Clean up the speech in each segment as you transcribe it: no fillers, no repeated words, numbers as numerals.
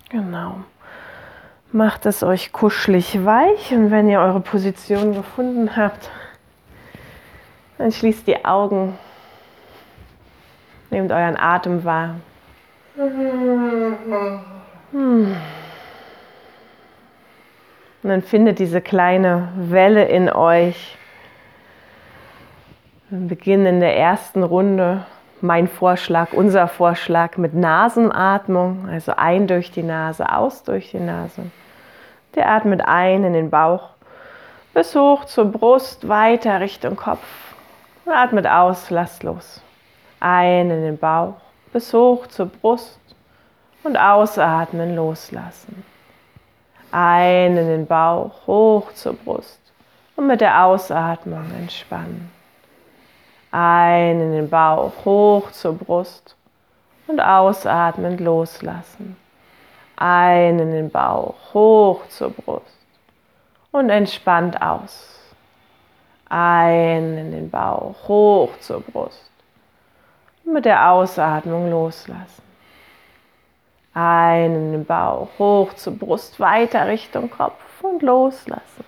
Genau. Macht es euch kuschelig weich und wenn ihr eure Position gefunden habt, dann schließt die Augen, nehmt euren Atem wahr. Und dann findet diese kleine Welle in euch. Wir beginnen in der ersten Runde. Mein Vorschlag, unser Vorschlag mit Nasenatmung, also ein durch die Nase, aus durch die Nase. Der atmet ein in den Bauch bis hoch zur Brust, weiter Richtung Kopf. Und atmet aus, lasst los. Ein in den Bauch bis hoch zur Brust und ausatmen, loslassen. Ein in den Bauch, hoch zur Brust und mit der Ausatmung entspannen. Ein in den Bauch, hoch zur Brust und ausatmend loslassen. Ein in den Bauch, hoch zur Brust und entspannt aus. Ein in den Bauch, hoch zur Brust und mit der Ausatmung loslassen. Ein in den Bauch, hoch zur Brust, weiter Richtung Kopf und loslassen.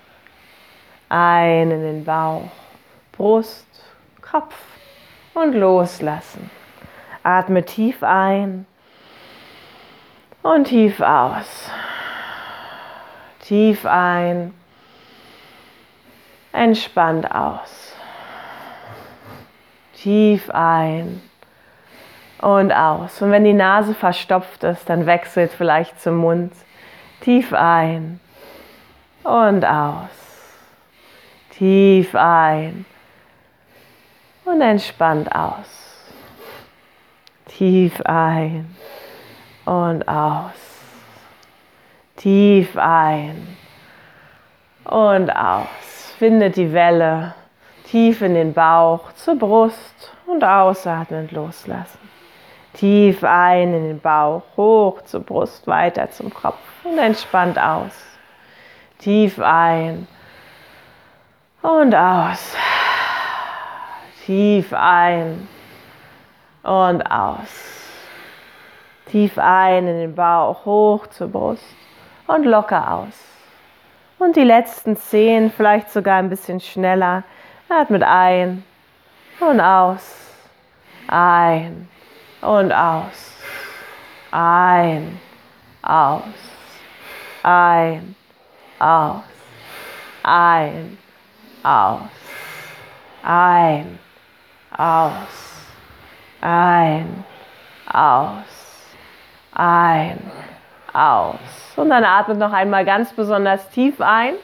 Ein in den Bauch, Brust, Kopf und loslassen. Atme tief ein und tief aus. Tief ein, entspannt aus. Tief ein und aus. Und wenn die Nase verstopft ist, dann wechselt vielleicht zum Mund. Tief ein und aus. Tief ein und entspannt aus. Tief ein und aus. Tief ein und aus. Findet die Welle tief in den Bauch, zur Brust und ausatmend loslassen. Tief ein in den Bauch, hoch zur Brust, weiter zum Kopf und entspannt aus. Tief ein und aus. Tief ein und aus. Tief ein in den Bauch, hoch zur Brust und locker aus. Und die letzten 10, vielleicht sogar ein bisschen schneller. Atmet ein und aus. Ein und aus. Ein, aus. Ein, aus. Ein, aus. Ein, aus. Ein, aus. Ein, aus. Und dann atmet noch einmal ganz besonders tief ein.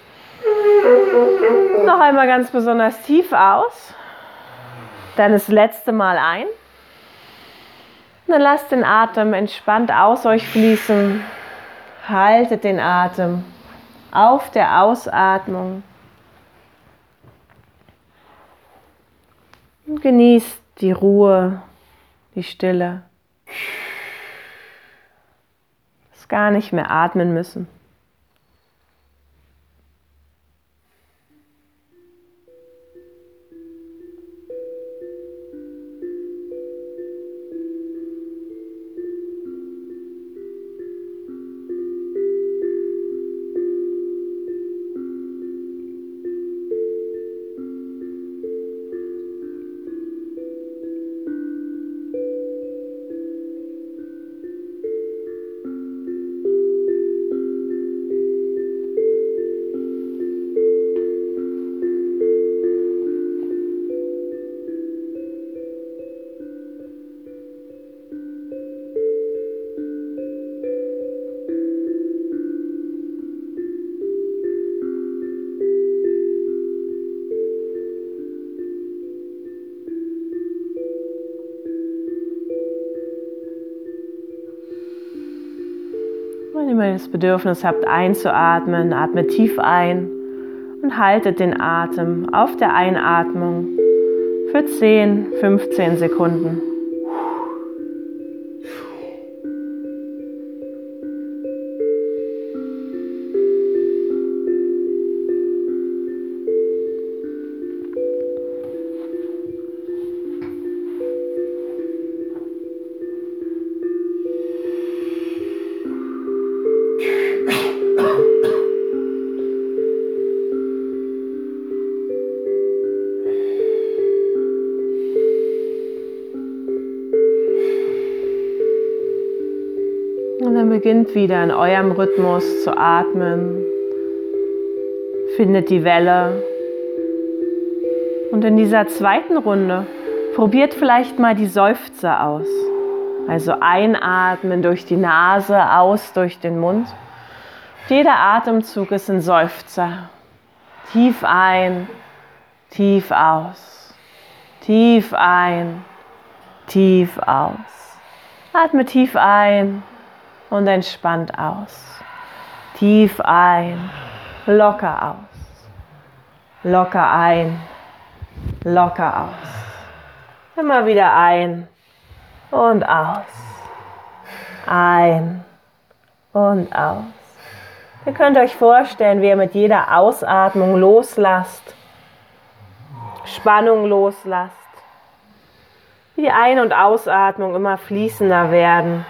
Noch einmal ganz besonders tief aus. Dann das letzte Mal ein. Und dann lasst den Atem entspannt aus euch fließen. Haltet den Atem auf der Ausatmung. Und genießt die Ruhe, die Stille. Das gar nicht mehr atmen müssen. Wenn ihr das Bedürfnis habt einzuatmen, atmet tief ein und haltet den Atem auf der Einatmung für 10, 15 Sekunden. Und dann beginnt wieder in eurem Rhythmus zu atmen. Findet die Welle. Und in dieser zweiten Runde probiert vielleicht mal die Seufzer aus. Also einatmen durch die Nase, aus durch den Mund. Jeder Atemzug ist ein Seufzer. Tief ein, tief aus. Tief ein, tief aus. Atme tief ein und entspannt aus. Tief ein, locker aus. Locker ein, locker aus. Immer wieder ein und aus. Ein und aus. Ihr könnt euch vorstellen, wie ihr mit jeder Ausatmung loslasst, Spannung loslasst, wie die Ein- und Ausatmung immer fließender werden.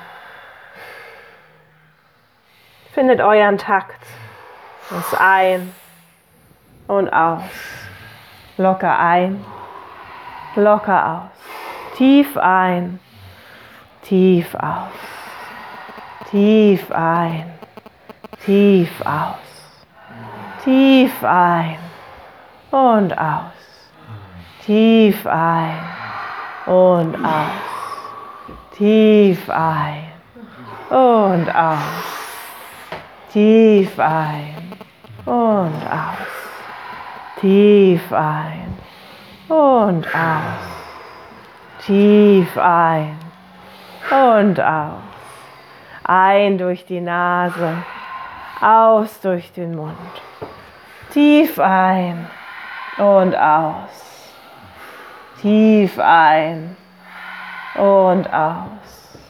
Findet euren Takt. Das Ein und aus. Locker ein, locker aus. Tief ein, tief aus. Tief ein, tief aus. Tief ein und aus. Tief ein und aus. Tief ein und aus. Tief ein und aus. Tief ein und aus. Tief ein und aus. Ein durch die Nase, aus durch den Mund. Tief ein und aus. Tief ein und aus.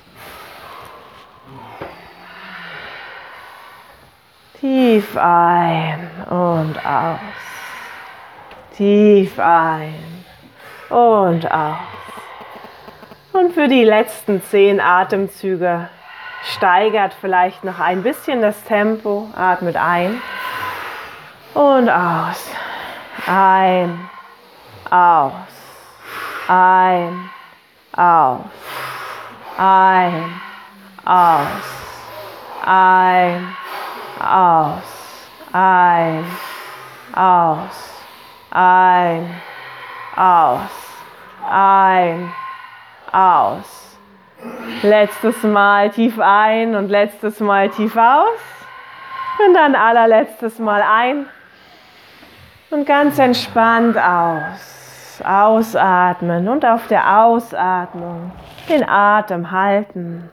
Tief ein und aus. Tief ein und aus. Und für die letzten 10 Atemzüge steigert vielleicht noch ein bisschen das Tempo. Atmet ein und aus. Ein, aus. Ein, aus. Ein, aus. Ein, aus. Ein, aus. Ein, aus. Ein, aus. Letztes Mal tief ein und letztes Mal tief aus. Und dann allerletztes Mal ein. Und ganz entspannt aus. Ausatmen und auf der Ausatmung den Atem halten.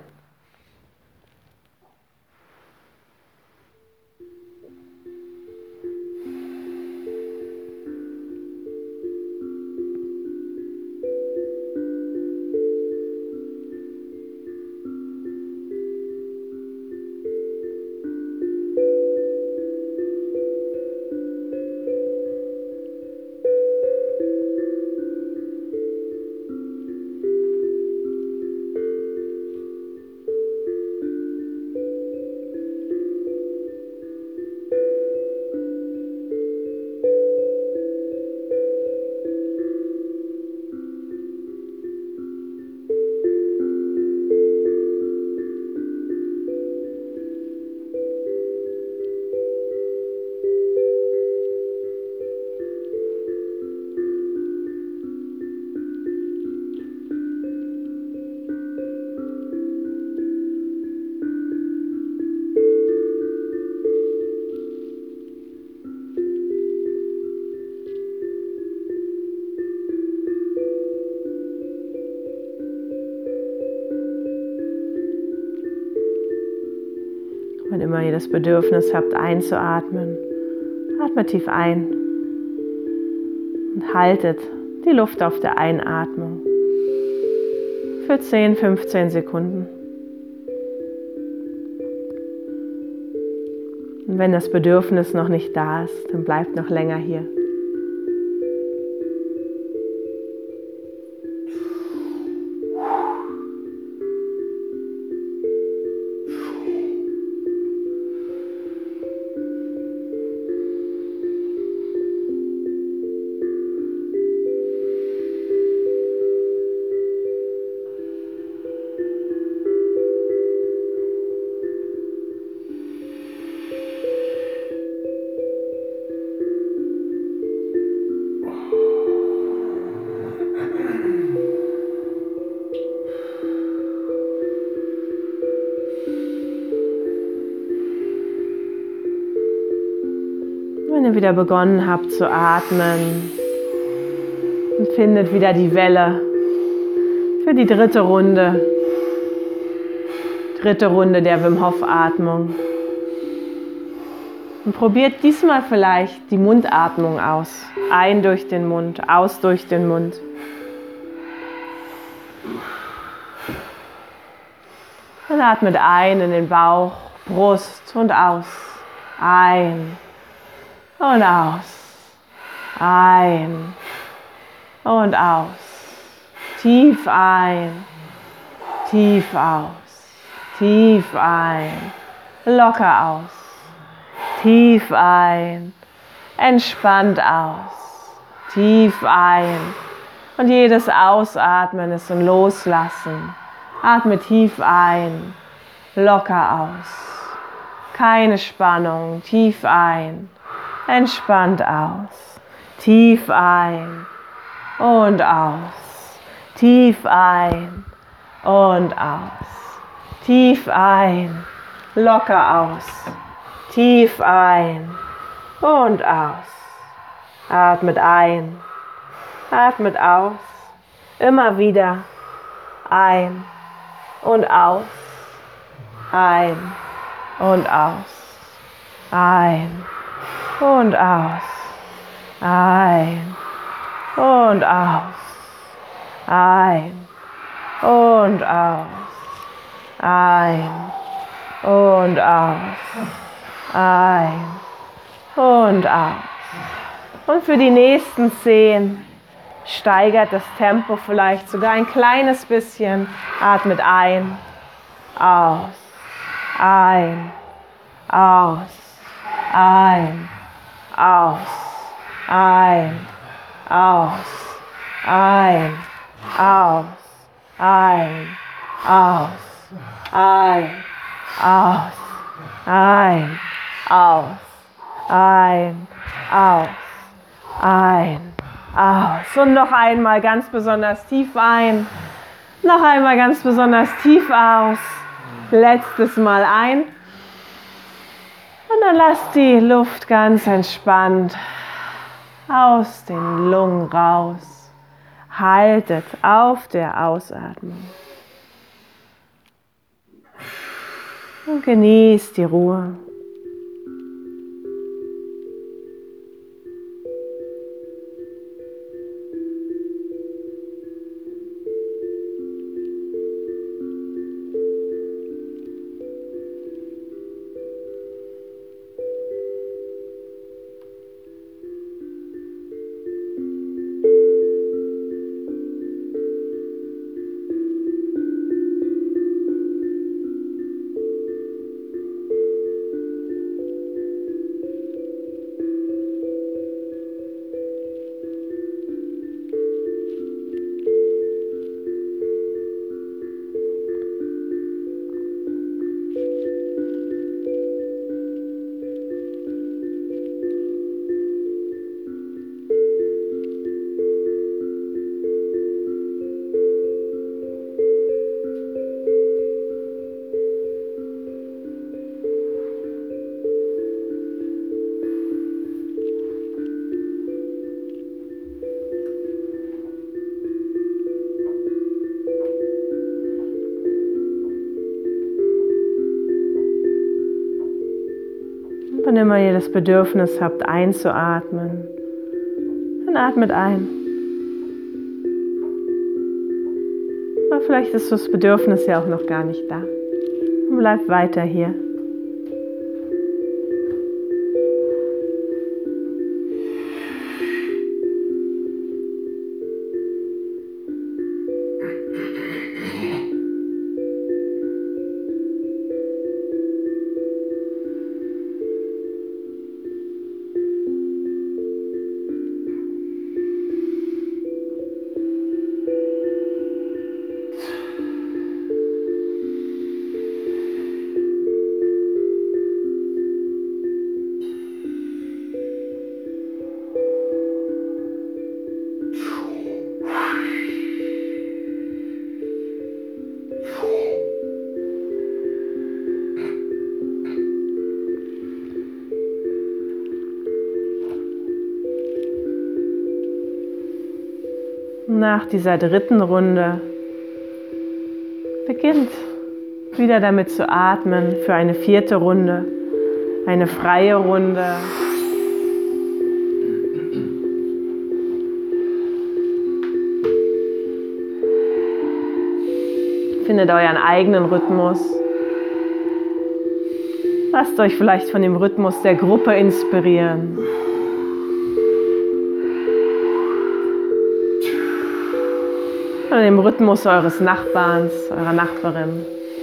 Wann immer ihr das Bedürfnis habt, einzuatmen, atmet tief ein und haltet die Luft auf der Einatmung für 10, 15 Sekunden. Und wenn das Bedürfnis noch nicht da ist, dann bleibt noch länger hier. Wenn ihr wieder begonnen habt zu atmen, und findet wieder die Welle für die dritte Runde der Wim Hof Atmung. Und probiert diesmal vielleicht die Mundatmung aus. Ein durch den Mund, aus durch den Mund. Und atmet ein in den Bauch, Brust und aus. Ein und aus. Ein und aus. Tief ein, tief aus. Tief ein, locker aus. Tief ein, entspannt aus. Tief ein. Und jedes Ausatmen ist ein Loslassen. Atme tief ein, locker aus. Keine Spannung, tief ein, entspannt aus. Tief ein und aus. Tief ein und aus. Tief ein, locker aus. Tief ein und aus. Atmet ein, atmet aus. Immer wieder ein und aus. Ein und aus. Ein und aus. Ein und aus. Ein und aus. Ein und aus. Ein und aus. Und für die nächsten 10 steigert das Tempo vielleicht sogar ein kleines bisschen. Atmet ein, aus, ein, aus, ein, aus, ein, aus, ein, aus, ein, aus, ein, aus, ein, aus, ein, aus, ein, aus. Und noch einmal ganz besonders tief ein. Noch einmal ganz besonders tief aus. Letztes Mal ein. Und dann lasst die Luft ganz entspannt aus den Lungen raus. Haltet auf der Ausatmung. Und genießt die Ruhe. Wann immer ihr das Bedürfnis habt, einzuatmen, dann atmet ein. Aber vielleicht ist das Bedürfnis ja auch noch gar nicht da. Und bleibt weiter hier. Nach dieser dritten Runde beginnt wieder damit zu atmen für eine vierte Runde, eine freie Runde. Findet euren eigenen Rhythmus. Lasst euch vielleicht von dem Rhythmus der Gruppe inspirieren. Oder dem Rhythmus eures Nachbarns, eurer Nachbarin.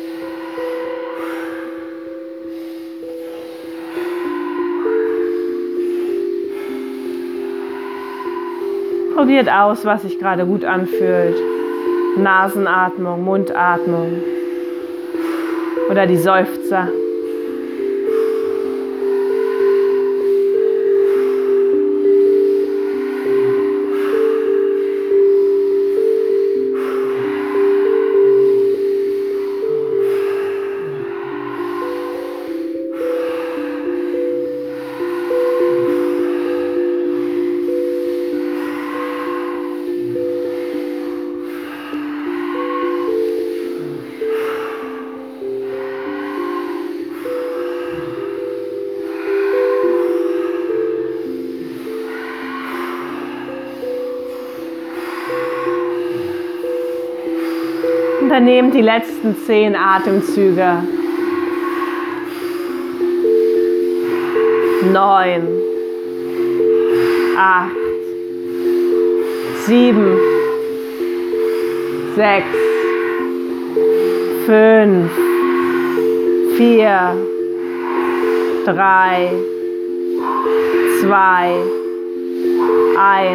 Probiert aus, was sich gerade gut anfühlt. Nasenatmung, Mundatmung oder die Seufzer. Dann nehmt die letzten 10 Atemzüge. 9, 8, 7, 6, 5, 4, 3, 2, 1.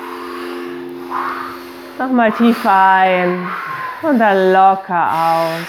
Nochmal tiefer ein. Und dann locker aus.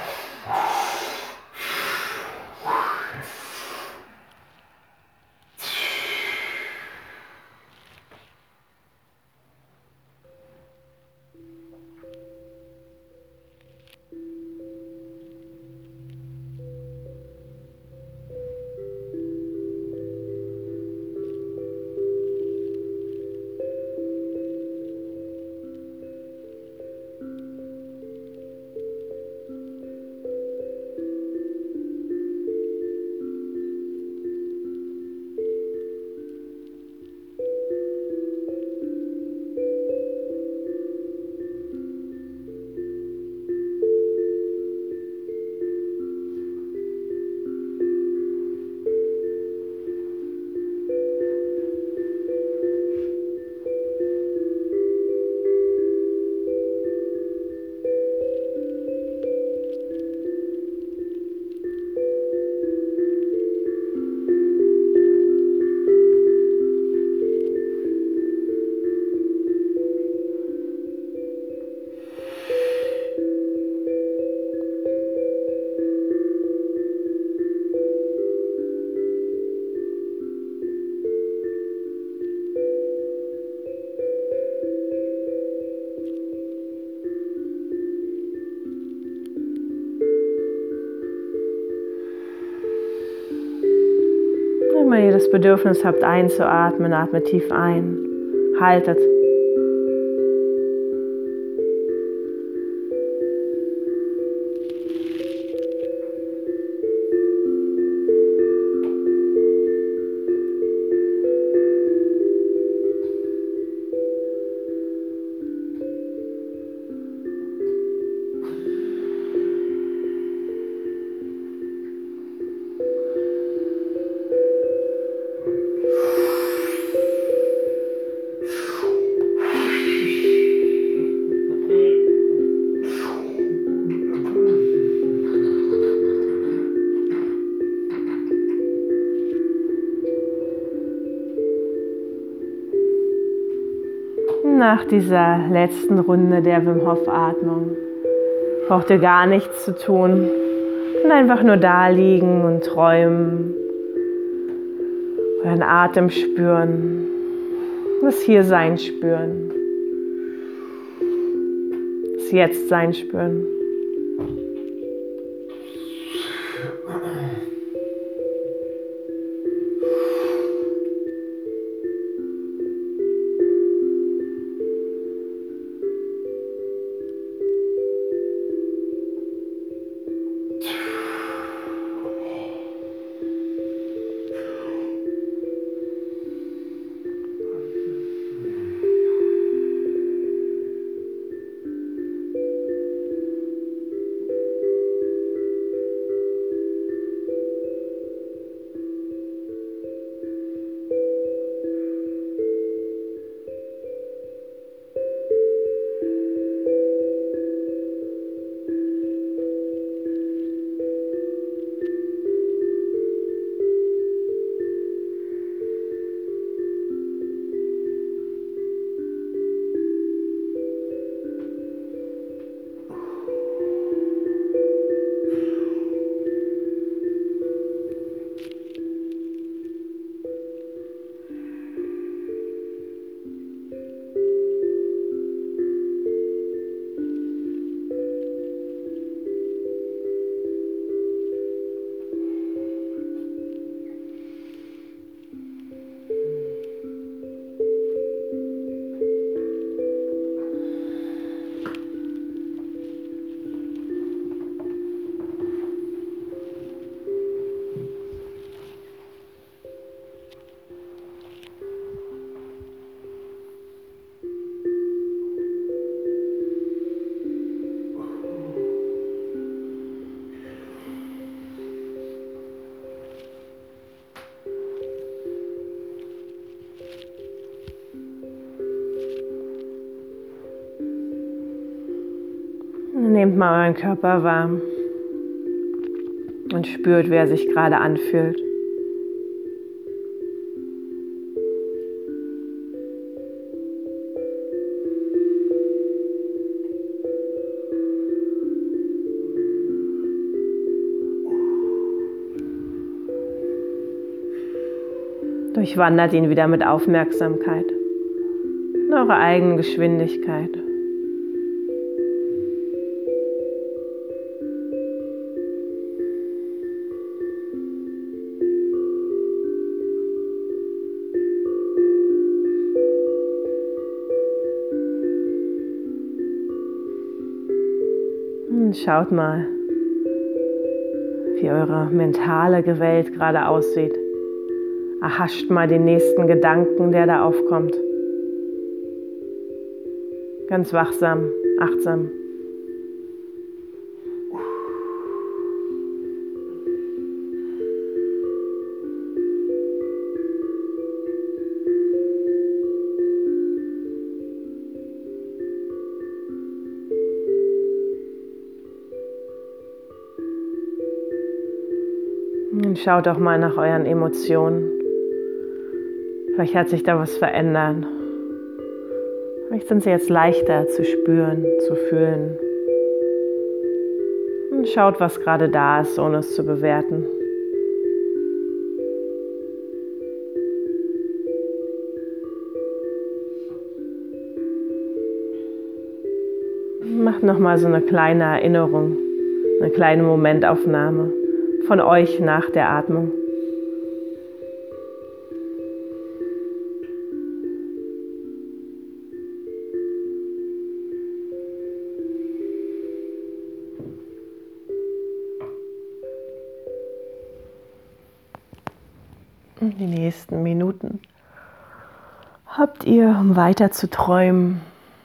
Wenn ihr das Bedürfnis habt, einzuatmen, atmet tief ein. Haltet. Nach dieser letzten Runde der Wim Hof Atmung braucht ihr gar nichts zu tun und einfach nur da liegen und träumen, euren Atem spüren, das Hiersein spüren, das Jetztsein spüren. Nehmt mal euren Körper wahr und spürt, wie er sich gerade anfühlt. Durchwandert ihn wieder mit Aufmerksamkeit in eurer eigenen Geschwindigkeit. Und schaut mal, wie eure mentale Welt gerade aussieht. Erhascht mal den nächsten Gedanken, der da aufkommt. Ganz wachsam, achtsam. Und schaut auch mal nach euren Emotionen. Vielleicht hat sich da was verändert. Vielleicht sind sie jetzt leichter zu spüren, zu fühlen. Und schaut, was gerade da ist, ohne es zu bewerten. Macht nochmal so eine kleine Erinnerung, eine kleine Momentaufnahme von euch nach der Atmung. Und die nächsten Minuten habt ihr, um weiter zu träumen,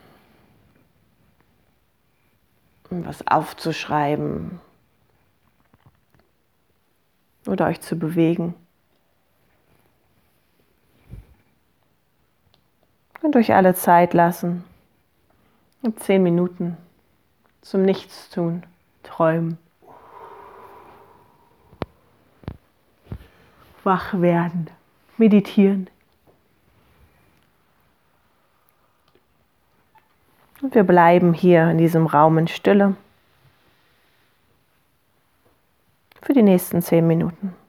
um was aufzuschreiben oder euch zu bewegen. Könnt euch alle Zeit lassen. Ihr habt 10 Minuten zum Nichtstun, träumen, wach werden, meditieren. Und wir bleiben hier in diesem Raum in Stille für die nächsten 10 Minuten.